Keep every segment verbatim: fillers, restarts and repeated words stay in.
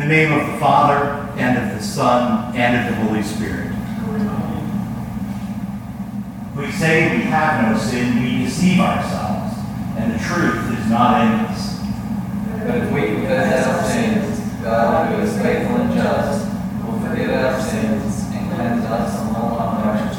the name of the Father, and of the Son, and of the Holy Spirit. We say we have no sin, we deceive ourselves, and the truth is not in us. But if we confess our sins, God, who is faithful and just, will forgive our sins and cleanse us from all unrighteousness.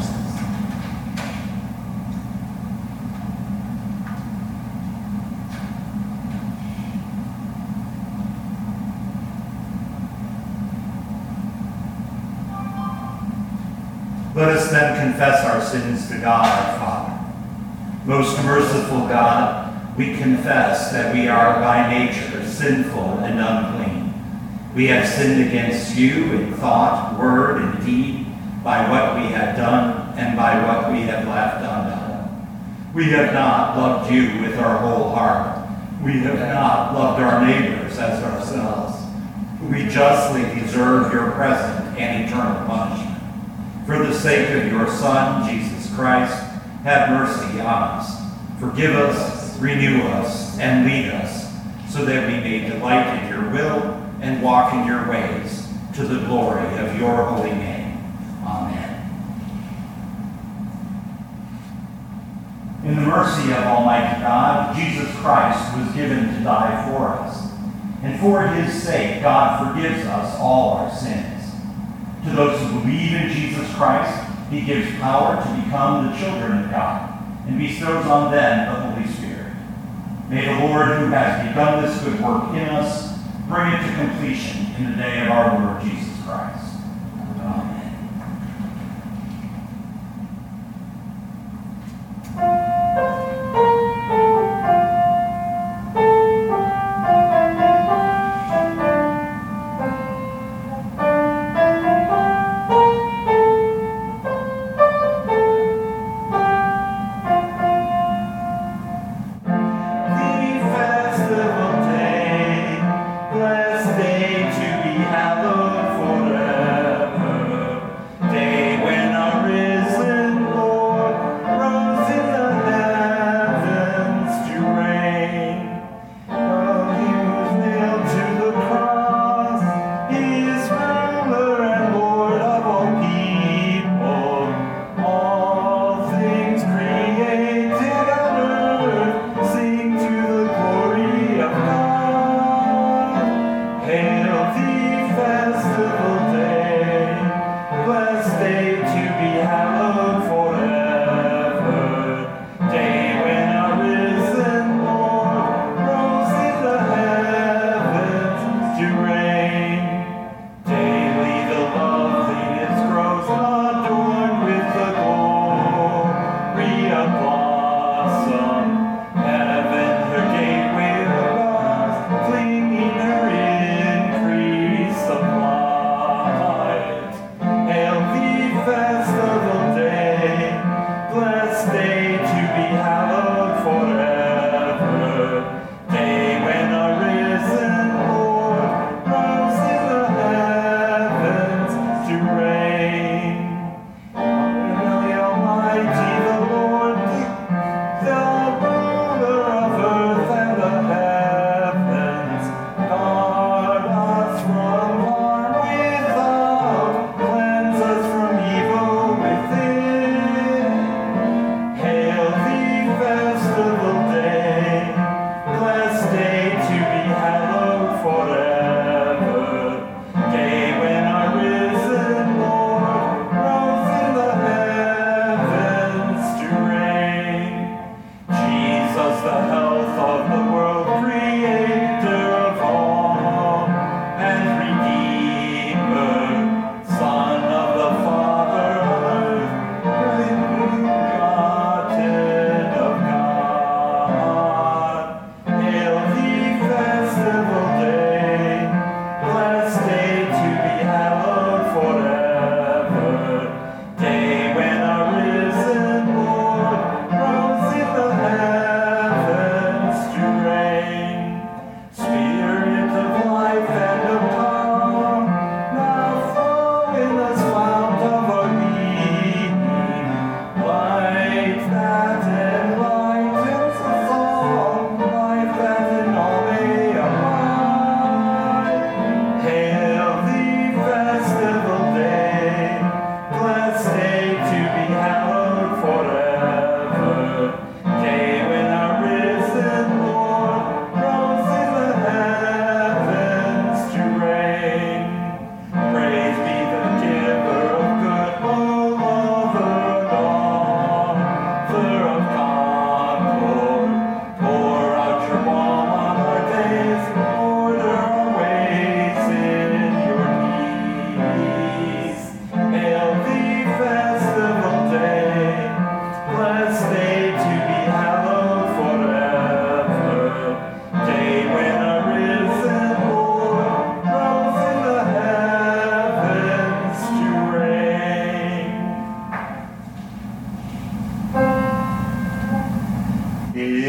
Let us then confess our sins to God our Father. Most merciful God, we confess that we are by nature sinful and unclean. We have sinned against you in thought, word, and deed, by what we have done and by what we have left undone. We have not loved you with our whole heart. We have not loved our neighbors as ourselves. We justly deserve your present and eternal punishment. For the sake of your Son, Jesus Christ, have mercy on us. Forgive us, renew us, and lead us, so that we may delight in your will and walk in your ways, to the glory of your holy name. Amen. In the mercy of Almighty God, Jesus Christ was given to die for us. And for his sake, God forgives us all our sins. To those who believe in Jesus Christ, he gives power to become the children of God and bestows on them the Holy Spirit. May the Lord, who has begun this good work in us, bring it to completion in the day of our Lord Jesus Christ. Amen. Blessed day to be hallowed for.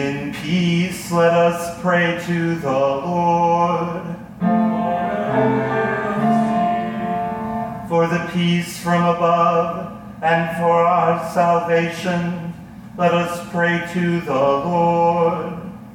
In peace, let us pray to the Lord. For the peace from above and for our salvation, let us pray to the Lord.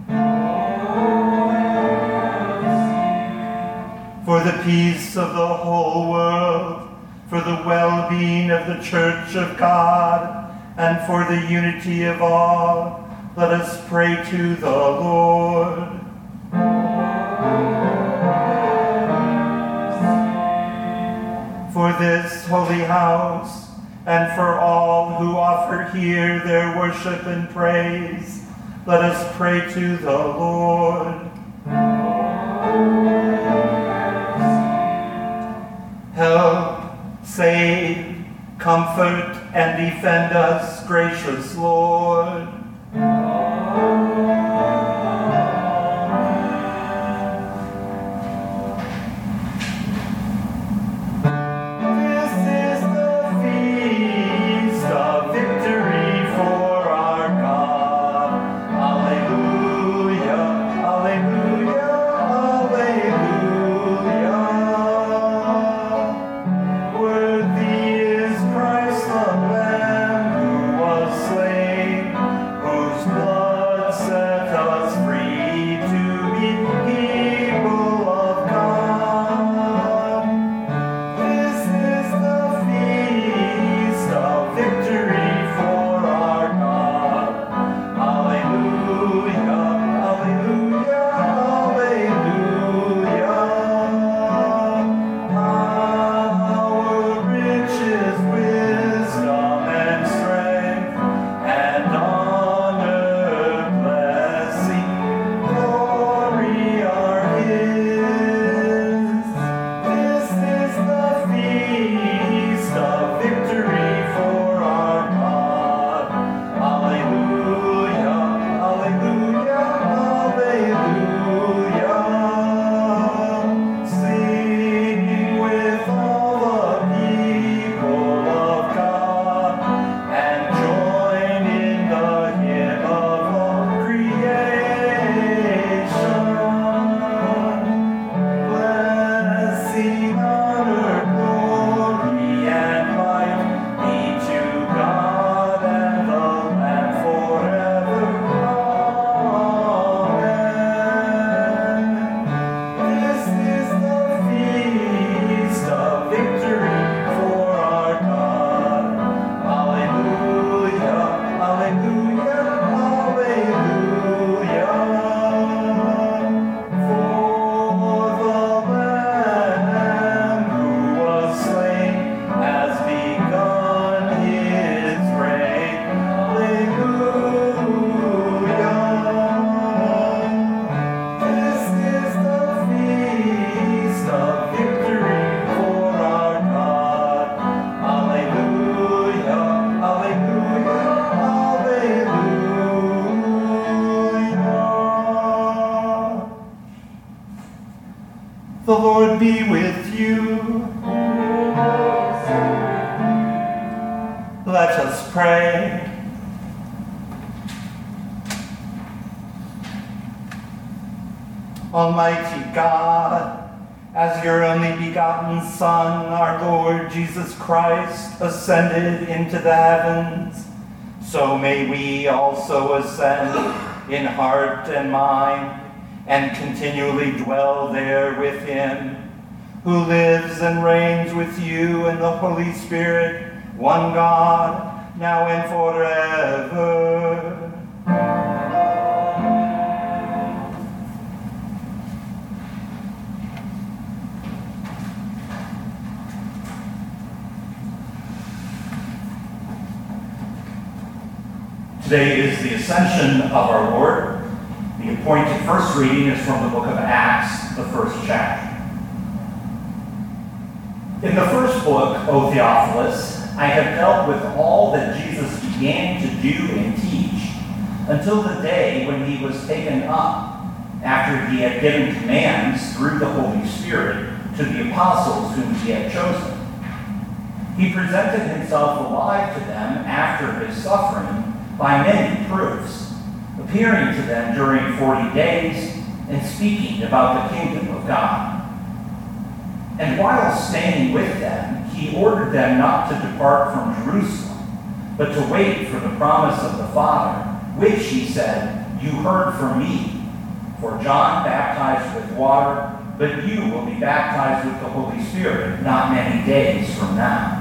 For the peace of the whole world, for the well-being of the Church of God, and for the unity of all, let us pray to the Lord. For this holy house, and for all who offer here their worship and praise, let us pray to the Lord. Help, save, comfort, and defend us, gracious Lord. The Lord be with you. Let us pray. Almighty God, as your only begotten Son, our Lord Jesus Christ, ascended into the heavens, so may we also ascend in heart and mind, and continually dwell there with him, who lives and reigns with you in the Holy Spirit, one God, now and forever. Today is the Ascension of our Lord. The appointed first reading is from the book of Acts, the first chapter. In the first book, O Theophilus, I have dealt with all that Jesus began to do and teach until the day when he was taken up, after he had given commands through the Holy Spirit to the apostles whom he had chosen. He presented himself alive to them after his suffering by many proofs, appearing to them during forty days and speaking about the kingdom of God. And while staying with them, he ordered them not to depart from Jerusalem, but to wait for the promise of the Father, which, he said, you heard from me. For John baptized with water, but you will be baptized with the Holy Spirit not many days from now.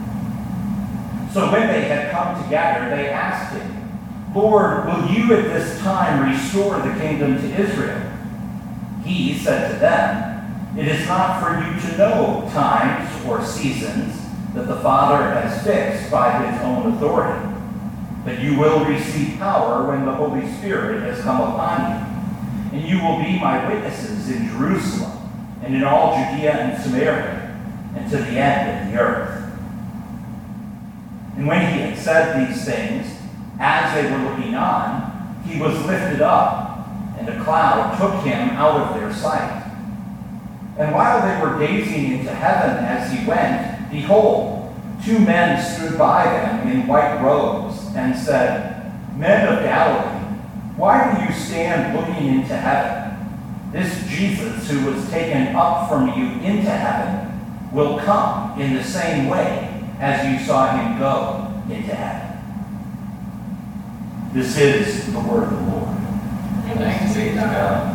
So when they had come together, they asked him, Lord, will you at this time restore the kingdom to Israel? He said to them, it is not for you to know times or seasons that the Father has fixed by his own authority, but you will receive power when the Holy Spirit has come upon you, and you will be my witnesses in Jerusalem and in all Judea and Samaria and to the end of the earth. And when he had said these things, as they were looking on, he was lifted up, and a cloud took him out of their sight. And while they were gazing into heaven as he went, behold, two men stood by them in white robes and said, Men of Galilee, why do you stand looking into heaven? This Jesus who was taken up from you into heaven will come in the same way as you saw him go into heaven. This is the word of the Lord. Thanks be to God.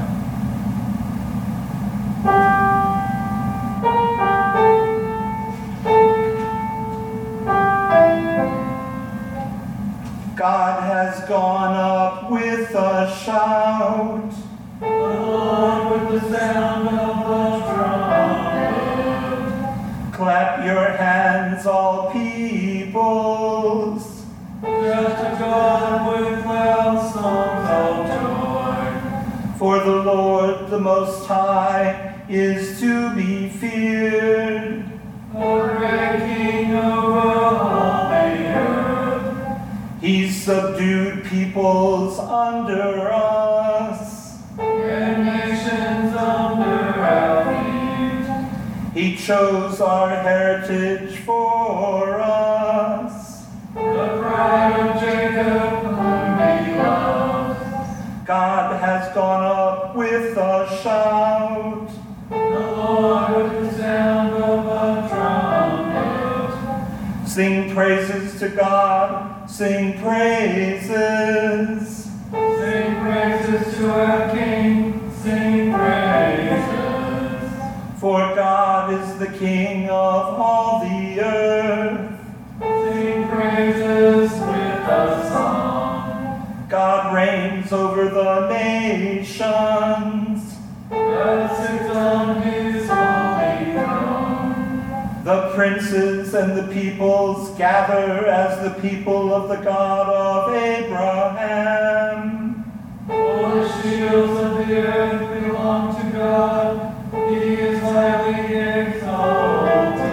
God has gone up with a shout, The Lord with the sound of a trumpet. Clap your hands, all peoples. Just to God with loud songs of joy. For the Lord, the Most High, is to be feared. The great King over all the earth. He subdued peoples under us. And nations under our feet. He chose our heritage for us. The pride of Jacob whom he loves. God has gone up with a shout. The Lord with the sound of a trumpet. Sing praises to God, sing praises. Sing praises to our King, sing praises. For God is the King of all the earth. Sing praises with a song. God reigns over the nations. God sits on his holy throne. The princes and the peoples gather as the people of the God of Abraham. All the shields of the earth belong to God. He is highly exalted.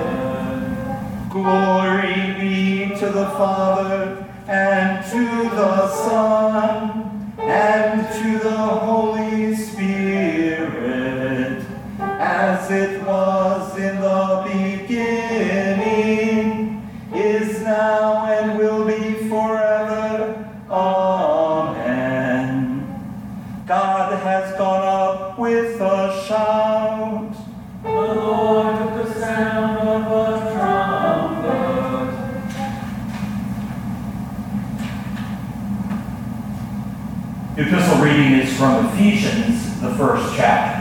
Glory be to the Father, and to the Son, and to the Holy Spirit, as it was in the beginning, is now, and will be forever. Amen. God has gone up with a shout. The Lord with the sound of a trumpet. The epistle reading is from Ephesians, the first chapter.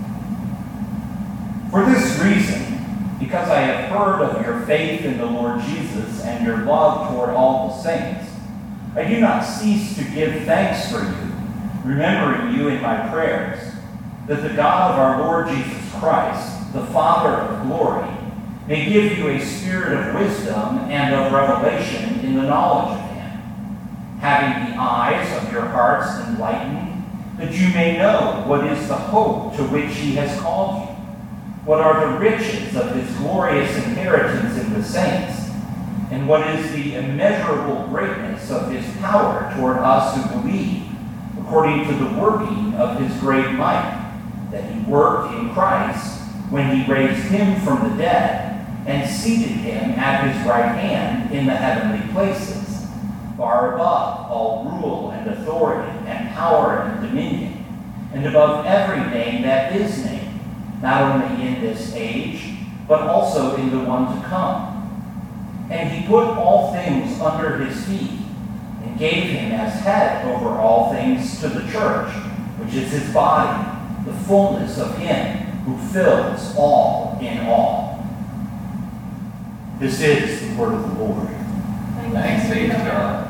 For this reason, because I have heard of your faith in the Lord Jesus and your love toward all the saints, I do not cease to give thanks for you, remembering you in my prayers, that the God of our Lord Jesus Christ, the Father of glory, may give you a spirit of wisdom and of revelation in the knowledge of him, having the eyes of your hearts enlightened, that you may know what is the hope to which he has called you, what are the riches of his glorious inheritance in the saints, and what is the immeasurable greatness of his power toward us who believe, according to the working of his great might, that he worked in Christ when he raised him from the dead and seated him at his right hand in the heavenly places, far above all rule and authority and and power and dominion, and above every name that is named, not only in this age, but also in the one to come. And he put all things under his feet, and gave him as head over all things to the church, which is his body, the fullness of him who fills all in all. This is the word of the Lord. Thanks be to God.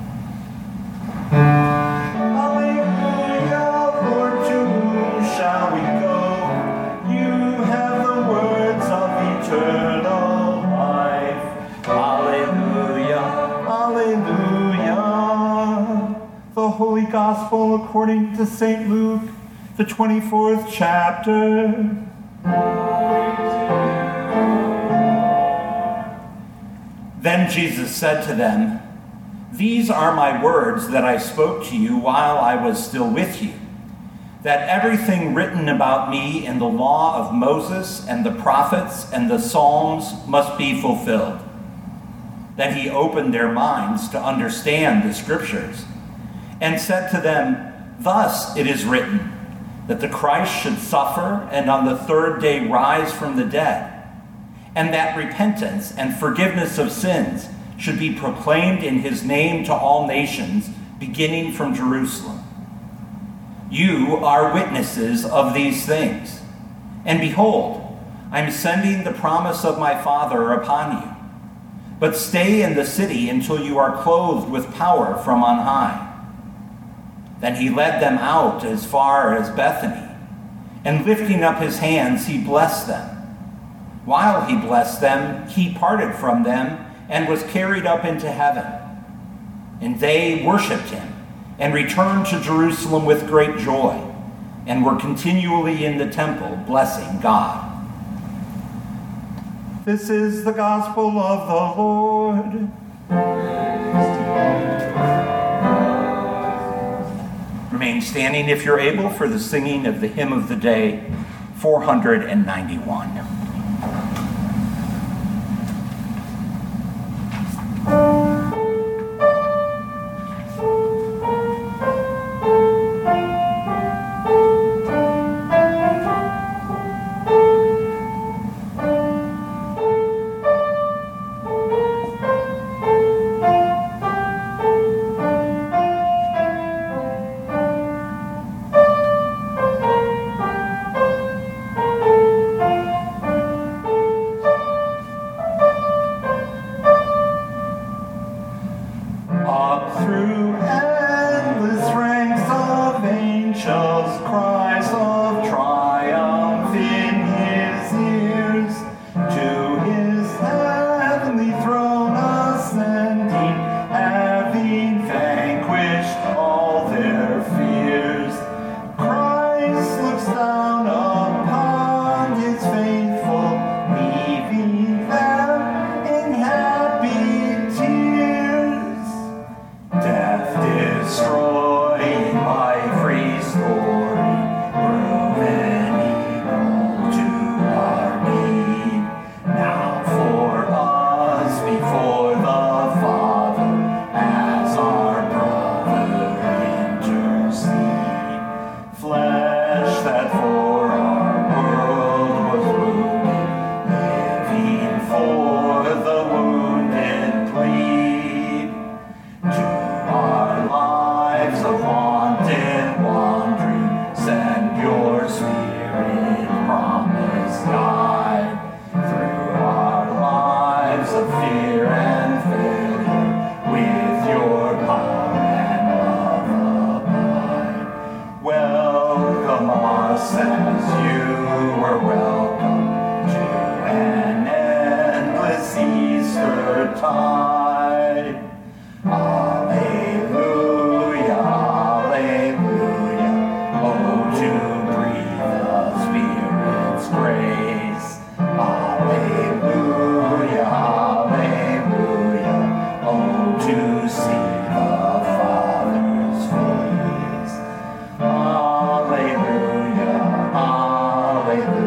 Hallelujah, Lord, to whom shall we go? You have the words of eternal life. Hallelujah, hallelujah. The Holy Gospel according to Saint Luke, the twenty-fourth chapter. Then Jesus said to them, "These are my words that I spoke to you while I was still with you, that everything written about me in the law of Moses and the prophets and the Psalms must be fulfilled." Then he opened their minds to understand the scriptures, and said to them, "Thus it is written, that the Christ should suffer and on the third day rise from the dead, and that repentance and forgiveness of sins should be proclaimed in his name to all nations, beginning from Jerusalem. You are witnesses of these things. And behold, I am sending the promise of my Father upon you. But stay in the city until you are clothed with power from on high." Then he led them out as far as Bethany, and lifting up his hands, he blessed them. While he blessed them, he parted from them and was carried up into heaven. And they worshipped him and returned to Jerusalem with great joy, and were continually in the temple blessing God. This is the gospel of the Lord. Remain standing if you're able for the singing of the hymn of the day, four hundred ninety-one.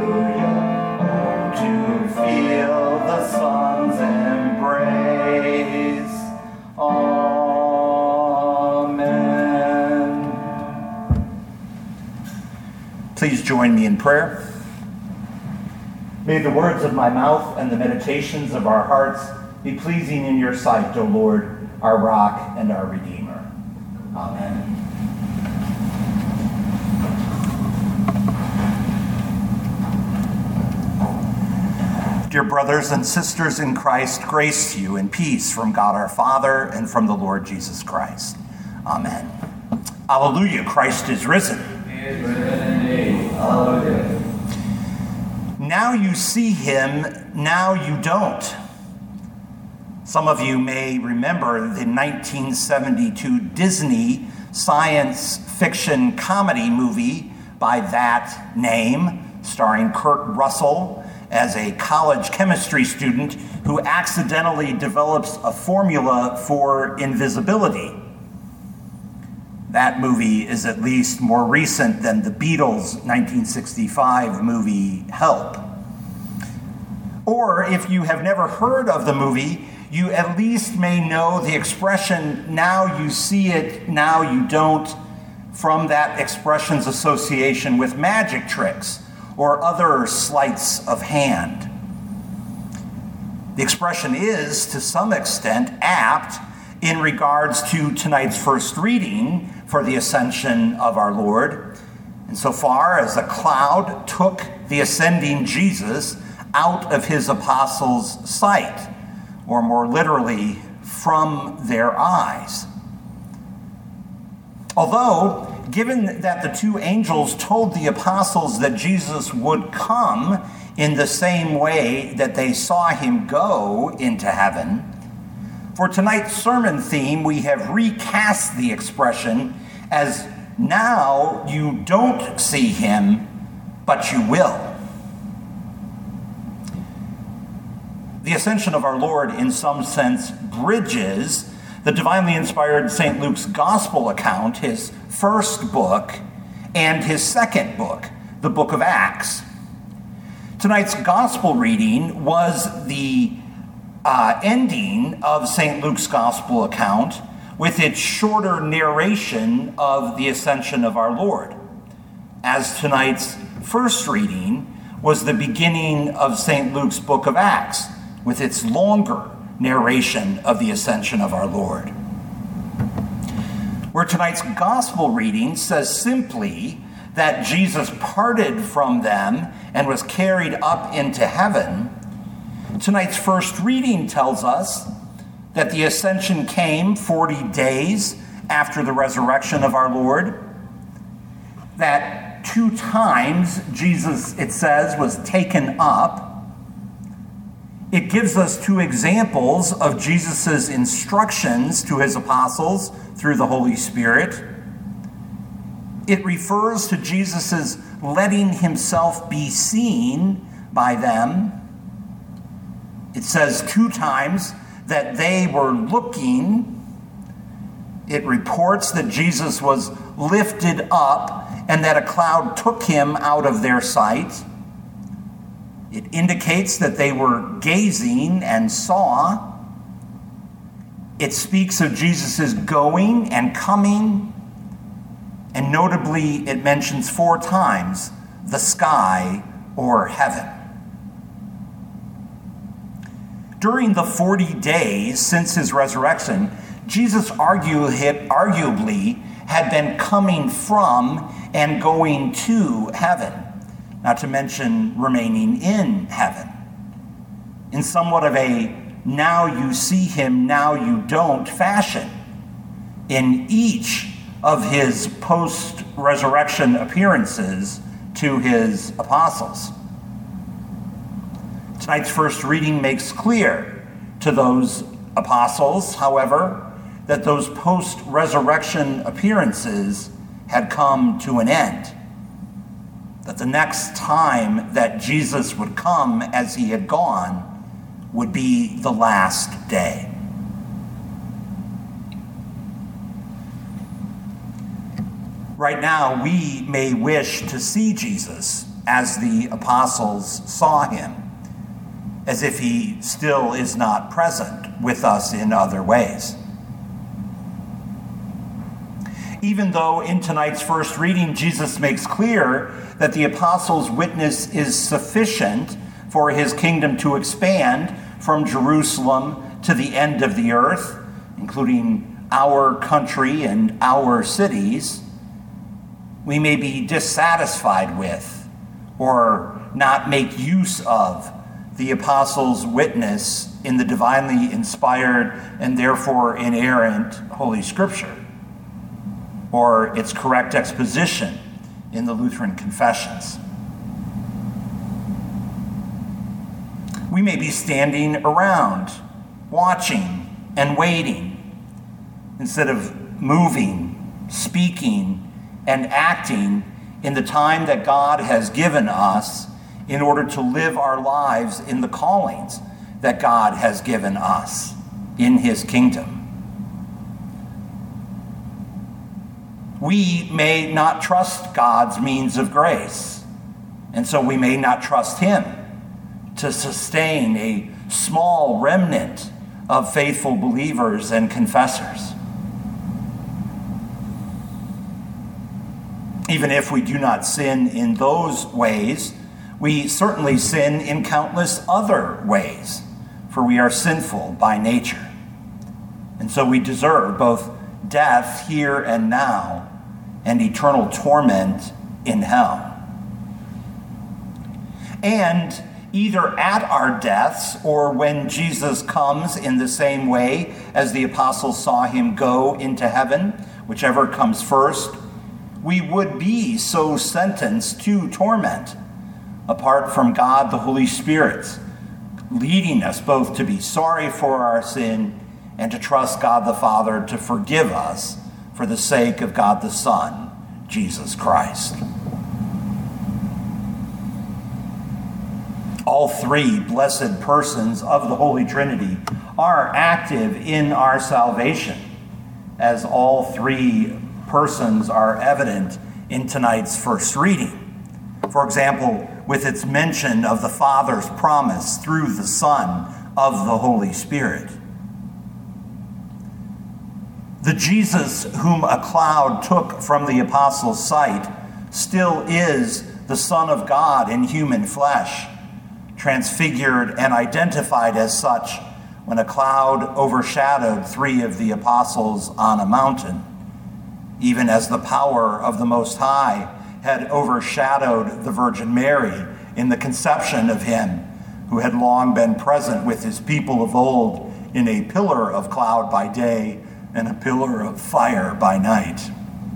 Feel the sun's embrace. Please join me in prayer. May the words of my mouth and the meditations of our hearts be pleasing in your sight, O Lord, our rock and our Redeemer. Amen. Dear brothers and sisters in Christ, grace to you and peace from God our Father and from the Lord Jesus Christ. Amen. Alleluia, Christ is risen. He is risen indeed. Alleluia. Now you see him, now you don't. Some of you may remember the nineteen seventy-two Disney science fiction comedy movie by that name, starring Kurt Russell as a college chemistry student who accidentally develops a formula for invisibility. That movie is at least more recent than the Beatles' nineteen sixty-five movie Help. Or if you have never heard of the movie, you at least may know the expression, now you see it, now you don't, from that expression's association with magic tricks or other sleights of hand. The expression is, to some extent, apt in regards to tonight's first reading for the ascension of our Lord, insofar as a cloud took the ascending Jesus out of his apostles' sight, or more literally, from their eyes. Although, given that the two angels told the apostles that Jesus would come in the same way that they saw him go into heaven, for tonight's sermon theme, we have recast the expression as, now you don't see him, but you will. The ascension of our Lord, in some sense, bridges the divinely inspired Saint Luke's gospel account, his first book, and his second book, the book of Acts. Tonight's gospel reading was the uh, ending of Saint Luke's gospel account with its shorter narration of the ascension of our Lord, as tonight's first reading was the beginning of Saint Luke's book of Acts, with its longer narration of the ascension of our Lord. Where tonight's gospel reading says simply that Jesus parted from them and was carried up into heaven, tonight's first reading tells us that the ascension came forty days after the resurrection of our Lord, that two times Jesus, it says, was taken up. It gives us two examples of Jesus' instructions to his apostles through the Holy Spirit. It refers to Jesus' letting himself be seen by them. It says two times that they were looking. It reports that Jesus was lifted up and that a cloud took him out of their sight. It indicates that they were gazing and saw. It speaks of Jesus' going and coming. And notably, it mentions four times the sky or heaven. During the forty days since his resurrection, Jesus argu- arguably had been coming from and going to heaven, not to mention remaining in heaven. In somewhat of a now you see him, now you don't fashion, in each of his post-resurrection appearances to his apostles. Tonight's first reading makes clear to those apostles, however, that those post-resurrection appearances had come to an end. That the next time that Jesus would come as he had gone would be the last day. Right now, we may wish to see Jesus as the apostles saw him, as if he still is not present with us in other ways. even though in tonight's first reading, Jesus makes clear that the apostles' witness is sufficient for his kingdom to expand from Jerusalem to the end of the earth, including our country and our cities, we may be dissatisfied with or not make use of the apostles' witness in the divinely inspired and therefore inerrant Holy Scripture, or its correct exposition in the Lutheran confessions. We may be standing around, watching and waiting, instead of moving, speaking, and acting in the time that God has given us in order to live our lives in the callings that God has given us in his kingdom. We may not trust God's means of grace, and so we may not trust him to sustain a small remnant of faithful believers and confessors. Even if we do not sin in those ways, we certainly sin in countless other ways, for we are sinful by nature. And so we deserve both death here and now and eternal torment in hell. And either at our deaths or when Jesus comes in the same way as the apostles saw him go into heaven, whichever comes first, we would be so sentenced to torment, apart from God the Holy Spirit, leading us both to be sorry for our sin and to trust God the Father to forgive us for the sake of God the Son, Jesus Christ. All three blessed persons of the Holy Trinity are active in our salvation, as all three persons are evident in tonight's first reading. For example, with its mention of the Father's promise through the Son of the Holy Spirit. The Jesus whom a cloud took from the apostles' sight still is the Son of God in human flesh, transfigured and identified as such when a cloud overshadowed three of the apostles on a mountain, even as the power of the Most High had overshadowed the Virgin Mary in the conception of him who had long been present with his people of old in a pillar of cloud by day and a pillar of fire by night.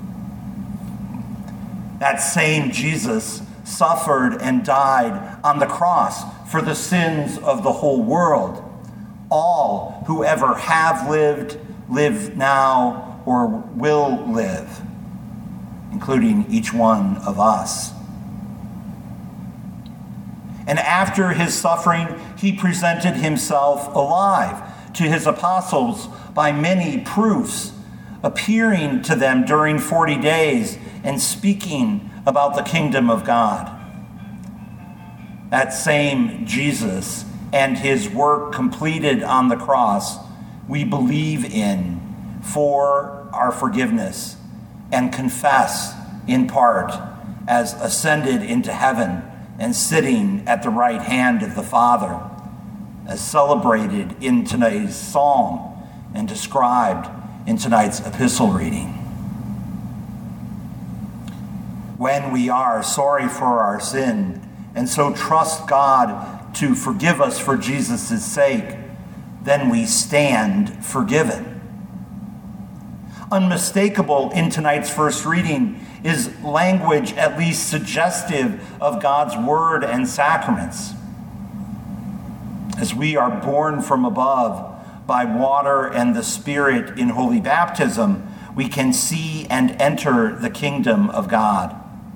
That same Jesus suffered and died on the cross for the sins of the whole world. All who ever have lived, live now, or will live, including each one of us. And after his suffering, he presented himself alive to his apostles by many proofs, appearing to them during forty days and speaking about the kingdom of God. That same Jesus and his work completed on the cross, we believe in for our forgiveness and confess in part as ascended into heaven and sitting at the right hand of the Father, as celebrated in tonight's psalm and described in tonight's epistle reading. When we are sorry for our sin and so trust God to forgive us for Jesus' sake, then we stand forgiven. Unmistakable in tonight's first reading is language at least suggestive of God's word and sacraments. As we are born from above by water and the Spirit in holy baptism, we can see and enter the kingdom of God.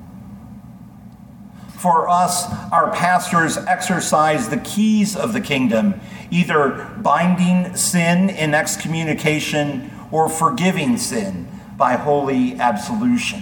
For us, our pastors exercise the keys of the kingdom, either binding sin in excommunication or forgiving sin by holy absolution.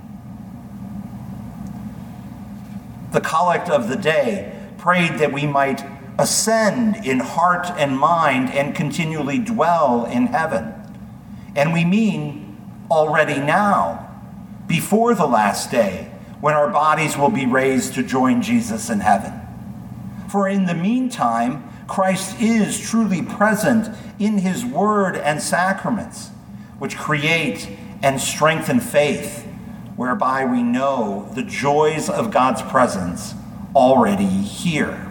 The collect of the day prayed that we might ascend in heart and mind and continually dwell in heaven. And we mean already now, before the last day, when our bodies will be raised to join Jesus in heaven. For in the meantime, Christ is truly present in his word and sacraments, which create and strengthen faith, whereby we know the joys of God's presence already here.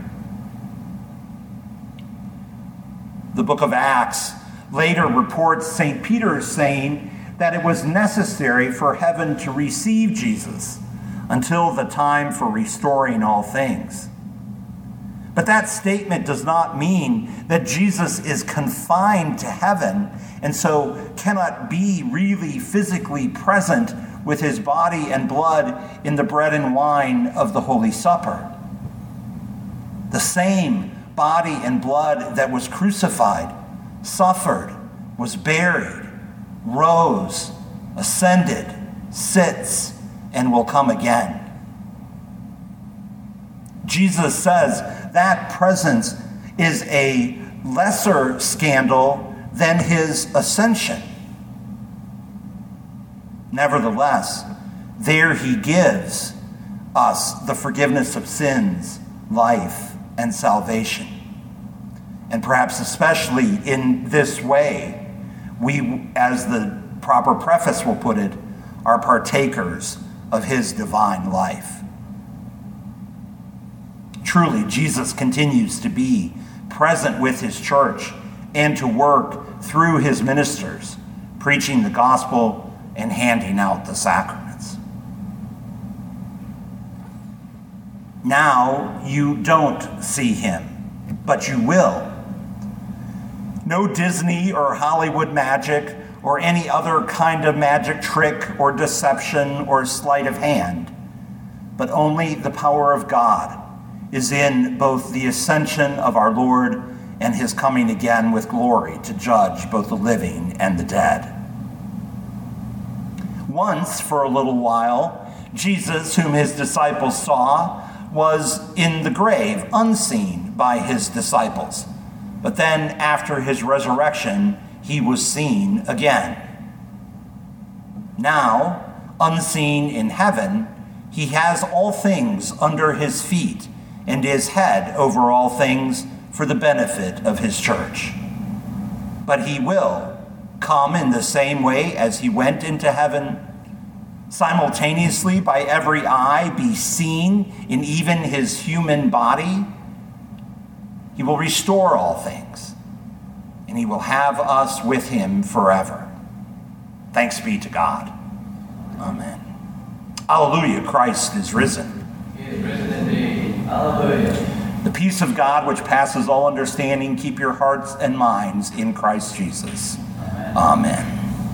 The book of Acts later reports Saint Peter saying that it was necessary for heaven to receive Jesus until the time for restoring all things. But that statement does not mean that Jesus is confined to heaven and so cannot be really physically present with his body and blood in the bread and wine of the Holy Supper. The same body and blood that was crucified, suffered, was buried, rose, ascended, sits, and will come again. Jesus says that presence is a lesser scandal than his ascension. Nevertheless, there he gives us the forgiveness of sins, life, and salvation. And perhaps especially in this way, we, as the proper preface will put it, are partakers of his divine life. Truly, Jesus continues to be present with his church and to work through his ministers, preaching the gospel and handing out the sacraments. Now you don't see him, but you will. No Disney or Hollywood magic or any other kind of magic trick or deception or sleight of hand, but only the power of God is in both the ascension of our Lord and his coming again with glory to judge both the living and the dead. Once, for a little while, Jesus, whom his disciples saw, was in the grave, unseen by his disciples. But then, after his resurrection, he was seen again. Now, unseen in heaven, he has all things under his feet and is head over all things for the benefit of his church. But he will come in the same way as he went into heaven, simultaneously by every eye be seen in even his human body. He will restore all things, and he will have us with him forever. Thanks be to God. Amen. Alleluia, Christ is risen. He is risen indeed. Hallelujah. The peace of God, which passes all understanding, keep your hearts and minds in Christ Jesus. Amen. Amen.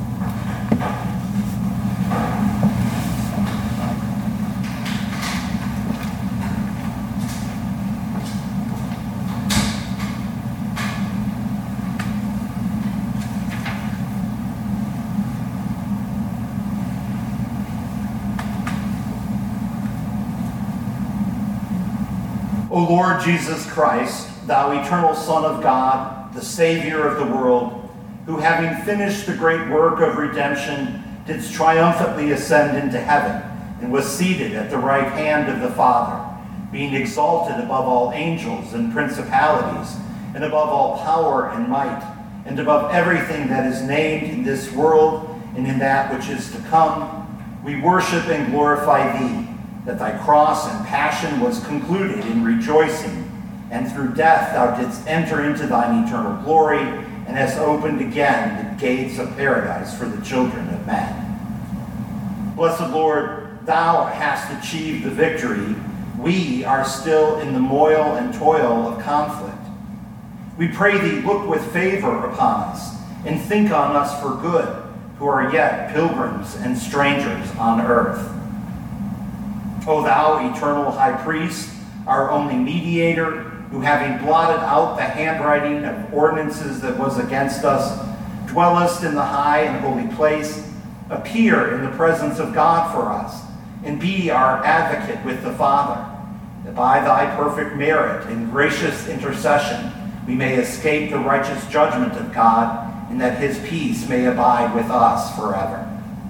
O Lord Jesus Christ, thou eternal Son of God, the Savior of the world, who having finished the great work of redemption, didst triumphantly ascend into heaven, and was seated at the right hand of the Father, being exalted above all angels and principalities, and above all power and might, and above everything that is named in this world and in that which is to come, we worship and glorify thee, that thy cross and passion was concluded in rejoicing, and through death thou didst enter into thine eternal glory, and hast opened again the gates of paradise for the children of men. Blessed Lord, thou hast achieved the victory. We are still in the moil and toil of conflict. We pray thee, look with favor upon us, and think on us for good, who are yet pilgrims and strangers on earth. O thou eternal high priest, our only mediator, who having blotted out the handwriting of ordinances that was against us, dwellest in the high and holy place, appear in the presence of God for us, and be our advocate with the Father, that by thy perfect merit and gracious intercession we may escape the righteous judgment of God, and that his peace may abide with us forever.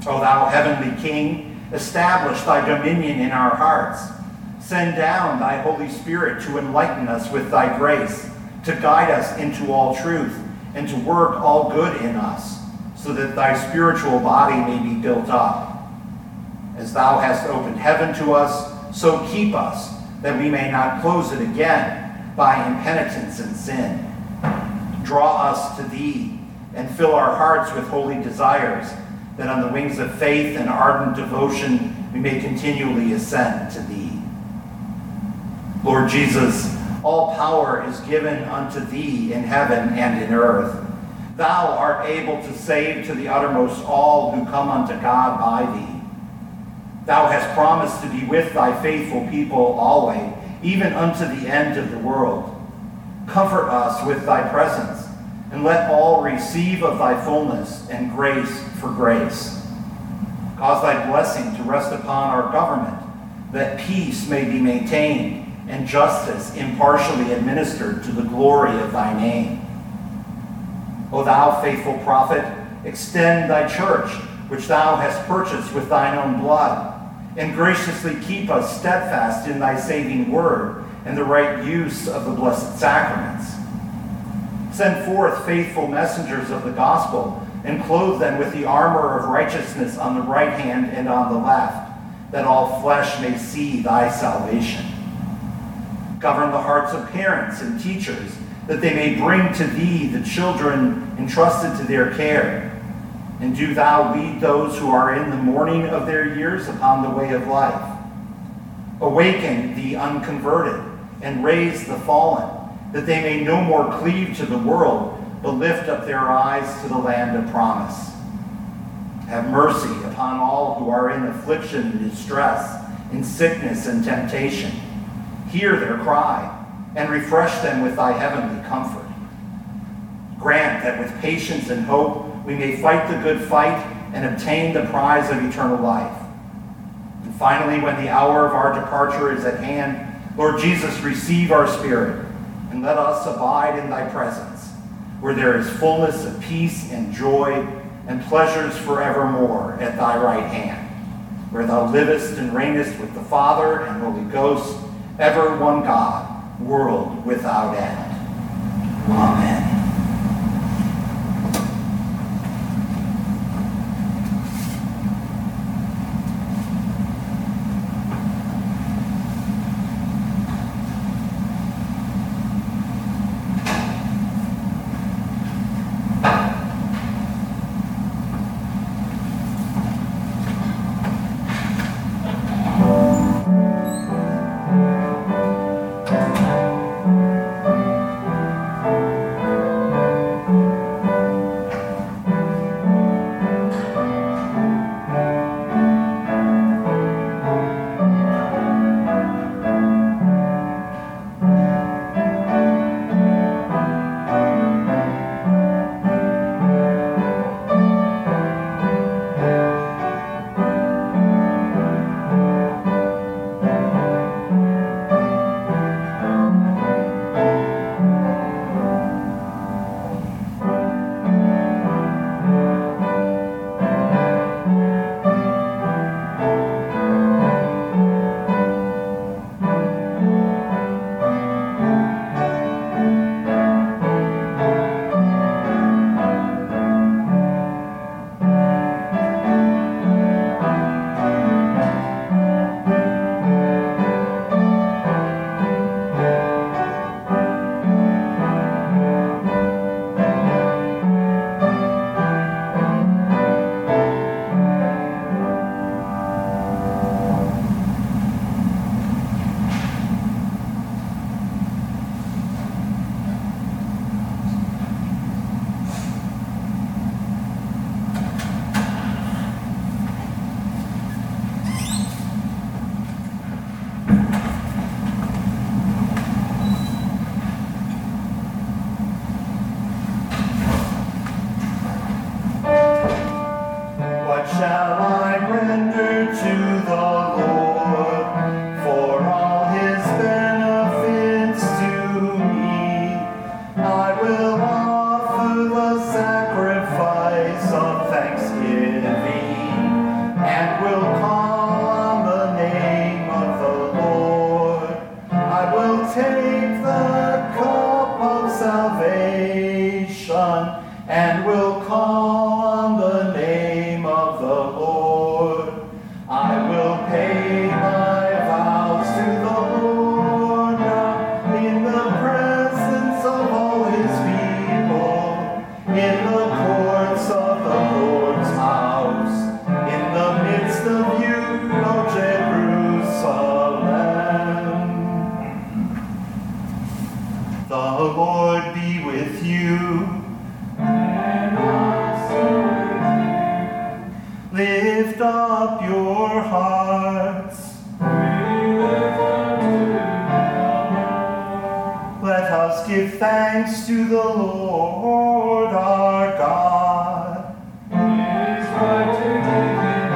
O thou heavenly King, establish thy dominion in our hearts. Send down thy Holy Spirit to enlighten us with thy grace, to guide us into all truth, and to work all good in us, so that thy spiritual body may be built up. As thou hast opened heaven to us, so keep us, that we may not close it again by impenitence and sin. Draw us to thee, and fill our hearts with holy desires, that on the wings of faith and ardent devotion we may continually ascend to thee. Lord Jesus, all power is given unto thee in heaven and in earth. Thou art able to save to the uttermost all who come unto God by thee. Thou hast promised to be with thy faithful people always, even unto the end of the world. Comfort us with thy presence, and let all receive of thy fullness and grace for grace. Cause thy blessing to rest upon our government, that peace may be maintained and justice impartially administered to the glory of thy name. O thou faithful prophet, extend thy church, which thou hast purchased with thine own blood, and graciously keep us steadfast in thy saving word and the right use of the blessed sacraments. Send forth faithful messengers of the gospel, and clothe them with the armor of righteousness on the right hand and on the left, that all flesh may see thy salvation. Govern the hearts of parents and teachers, that they may bring to thee the children entrusted to their care. And do thou lead those who are in the morning of their years upon the way of life. Awaken the unconverted, and raise the fallen, that they may no more cleave to the world, but lift up their eyes to the land of promise. Have mercy upon all who are in affliction and distress, in sickness and temptation. Hear their cry, and refresh them with thy heavenly comfort. Grant that with patience and hope we may fight the good fight and obtain the prize of eternal life. And finally, when the hour of our departure is at hand, Lord Jesus, receive our spirit, and let us abide in thy presence, where there is fullness of peace and joy and pleasures forevermore at thy right hand, where thou livest and reignest with the Father and Holy Ghost, ever one God, world without end. Amen. of you, O Jerusalem. The Lord be with you. And also with you. Lift up your hearts. We lift unto the Lord. Let us give thanks to the Lord our God. It is right to give Him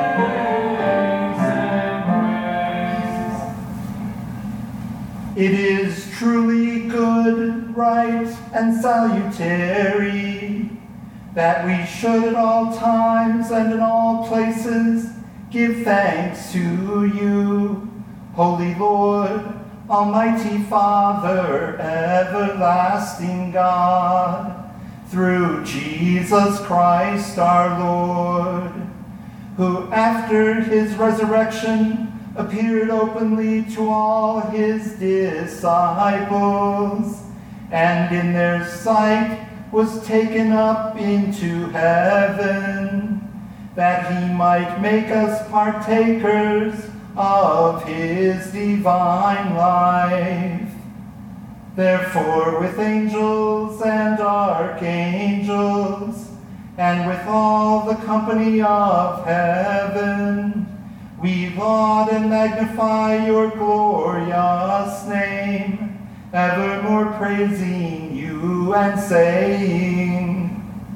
thanks and praise. It is truly good, right, and salutary that we should at all times and in all places give thanks to you, Holy Lord, Almighty Father, everlasting God, through Jesus Christ our Lord, who after his resurrection appeared openly to all his disciples, and in their sight was taken up into heaven, that he might make us partakers of his divine life. Therefore, with angels and archangels, and with all the company of heaven, we laud and magnify your glorious name, evermore praising you and saying,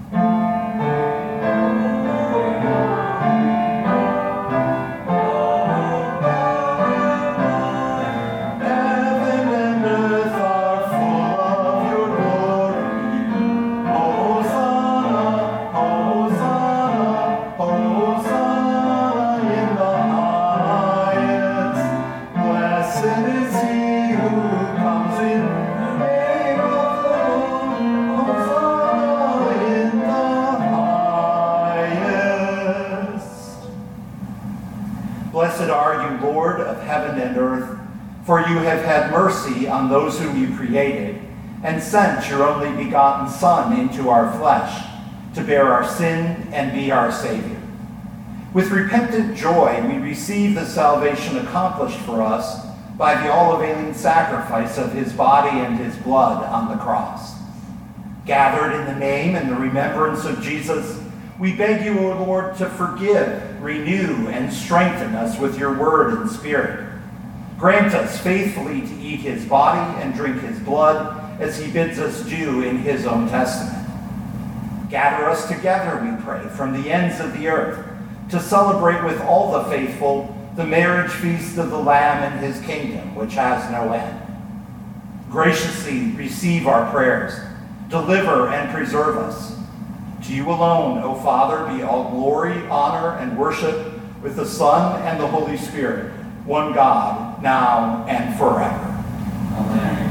Blessed are you, Lord of heaven and earth, for you have had mercy on those whom you created, and sent your only begotten Son into our flesh, to bear our sin and be our Savior. With repentant joy, we receive the salvation accomplished for us by the all-availing sacrifice of his body and his blood on the cross. Gathered in the name and the remembrance of Jesus, we beg you, O Lord, to forgive, renew, and strengthen us with your word and spirit. Grant us faithfully to eat his body and drink his blood, as he bids us do in his own testament. Gather us together, we pray, from the ends of the earth, to celebrate with all the faithful the marriage feast of the Lamb and his kingdom, which has no end. Graciously receive our prayers, deliver and preserve us. To you alone, O Father, be all glory, honor, and worship with the Son and the Holy Spirit, one God, now and forever. Amen.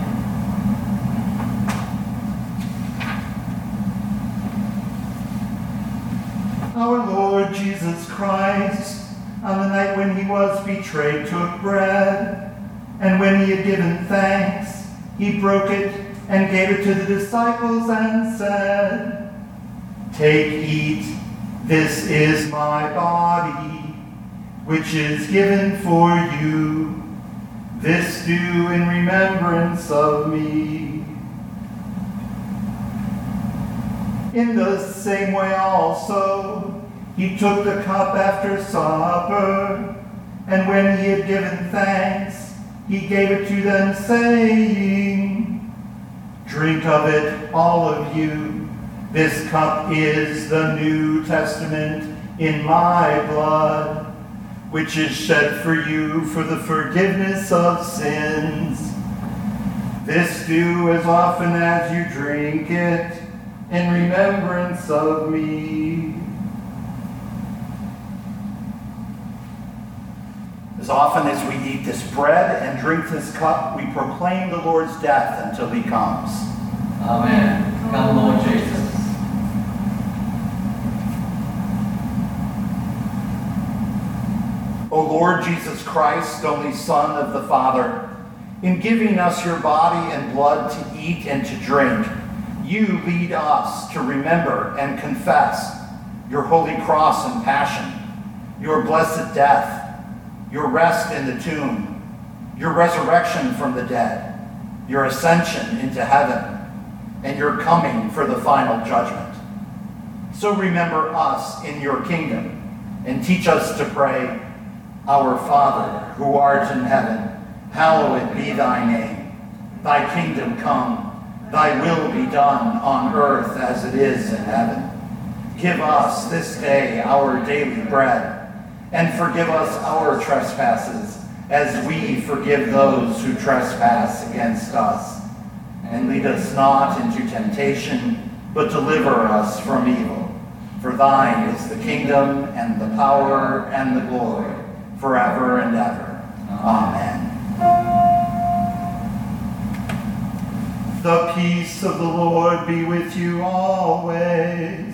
Our Lord Jesus Christ, on the night when he was betrayed, took bread, and when he had given thanks, he broke it and gave it to the disciples and said, "Take, eat, this is my body, which is given for you. This do in remembrance of me." In the same way also, he took the cup after supper, and when he had given thanks, he gave it to them, saying, "Drink of it, all of you. This cup is the New Testament in my blood, which is shed for you for the forgiveness of sins. This do as often as you drink it in remembrance of me." As often as we eat this bread and drink this cup, we proclaim the Lord's death until he comes. Amen. Come, Lord Jesus. O Lord Jesus Christ, only Son of the Father, in giving us your body and blood to eat and to drink, you lead us to remember and confess your holy cross and passion, your blessed death, your rest in the tomb, your resurrection from the dead, your ascension into heaven, and your coming for the final judgment. So remember us in your kingdom and teach us to pray, Our Father, who art in heaven, hallowed be thy name. Thy kingdom come, thy will be done on earth as it is in heaven. Give us this day our daily bread, and forgive us our trespasses, as we forgive those who trespass against us. And lead us not into temptation, but deliver us from evil. For thine is the kingdom, and the power, and the glory, forever and ever. Amen. The peace of the Lord be with you always.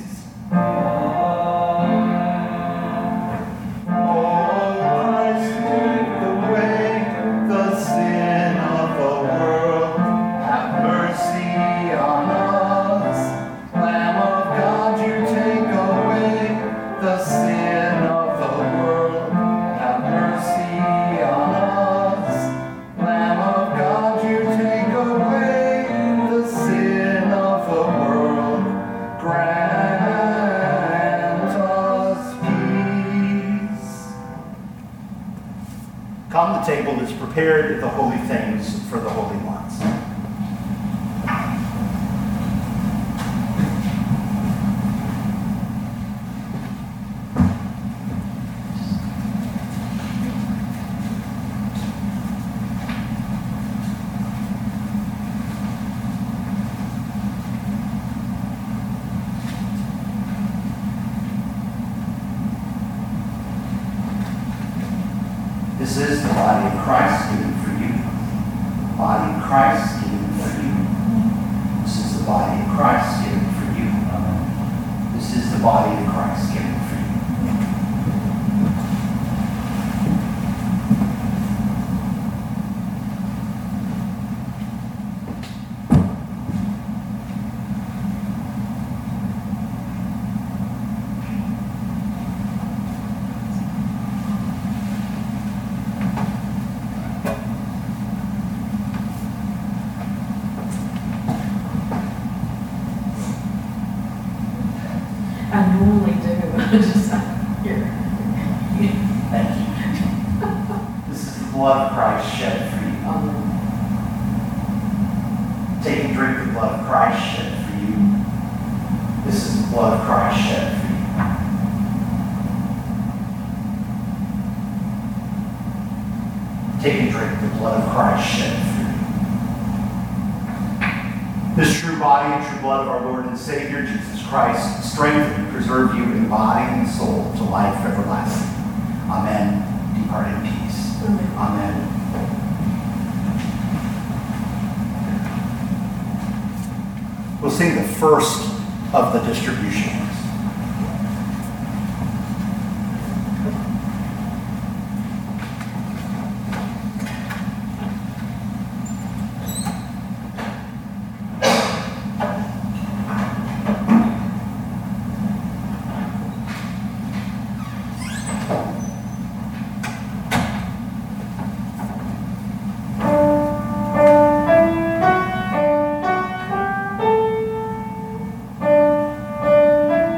Come, the table is prepared, the holy things for the holy ones. This is the body of Christ given for you. The body of Christ given for you. This is the body of Christ given for you. Amen. This is the body of Christ given for you. I normally do, but I just, here. Thank you. This is the blood of Christ shed for you. Amen. Take and drink the blood of Christ shed for you. This is the blood of Christ shed for you. Take and drink the blood of Christ shed for you. This true body and true blood of our Lord and Savior, Jesus Christ, strengthen and preserve you in body and soul to life everlasting. Amen. Depart in peace. Amen. Amen. We'll sing the first of the distribution hymns. Thank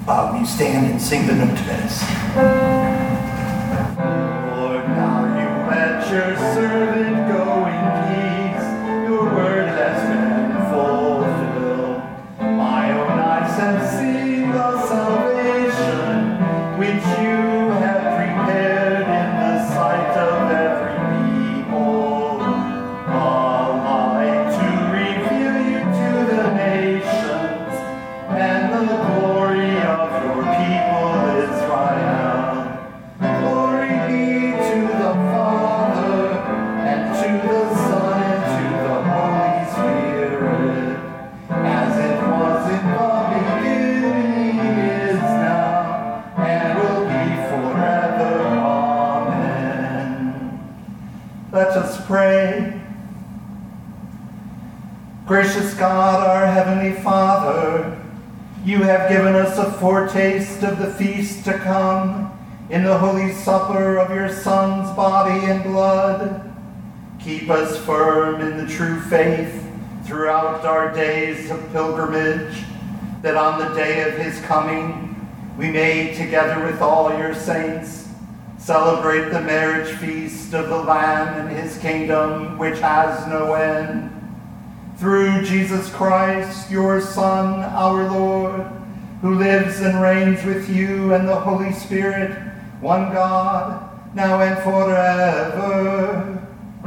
Uh, we stand and sing the Nuntas. Lord, now you let your servant go in peace. Your word has been fulfilled. My own eyes have seen the salvation which you have prepared in the sight of every people. A light to reveal you to the nations, and the glory of your people Israel. Glory be to the Father, and to the Son, and to the Holy Spirit, as it was in the beginning, is now, and will be forever. Amen. Let us pray. Gracious God, our Heavenly Father, you have given us a foretaste of the feast to come in the Holy Supper of your Son's body and blood. Keep us firm in the true faith throughout our days of pilgrimage, that on the day of his coming we may, together with all your saints, celebrate the marriage feast of the Lamb and his kingdom which has no end. Through Jesus Christ, your Son, our Lord, who lives and reigns with you and the Holy Spirit, one God, now and forever.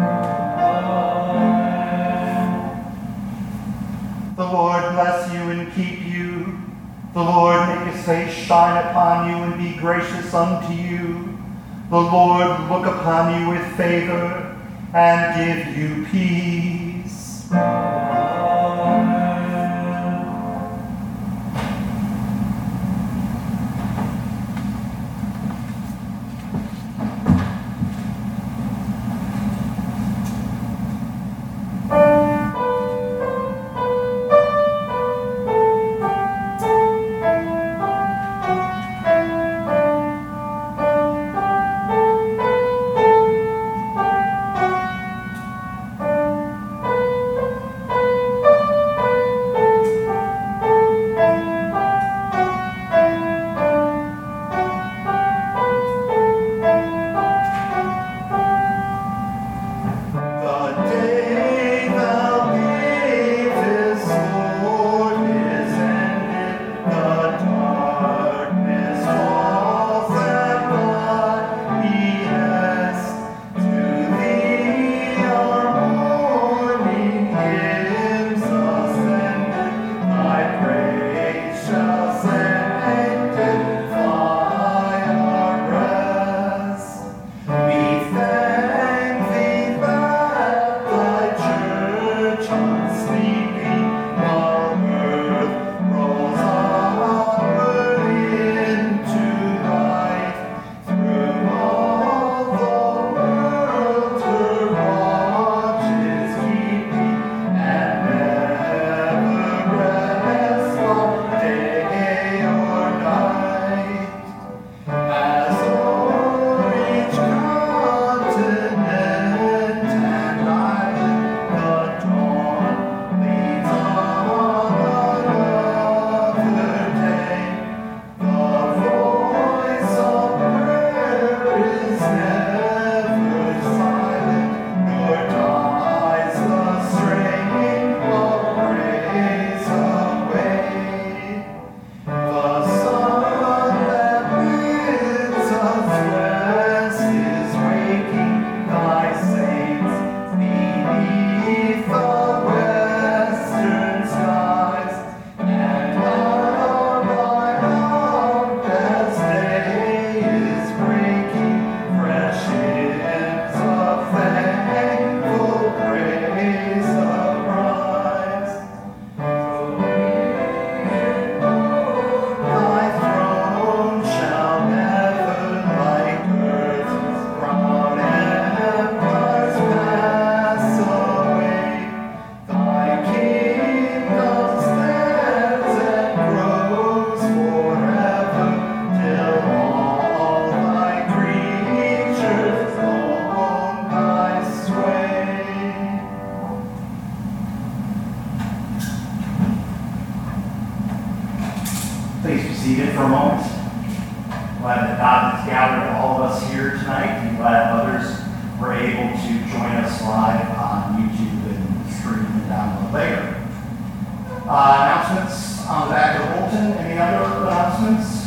The Lord bless you and keep you. The Lord make his face shine upon you and be gracious unto you. The Lord look upon you with favor and give you peace. seated for a moment. Glad that God has gathered all of us here tonight, and glad others were able to join us live on YouTube and stream and download later. Uh, announcements on the back of the bulletin. Any other announcements?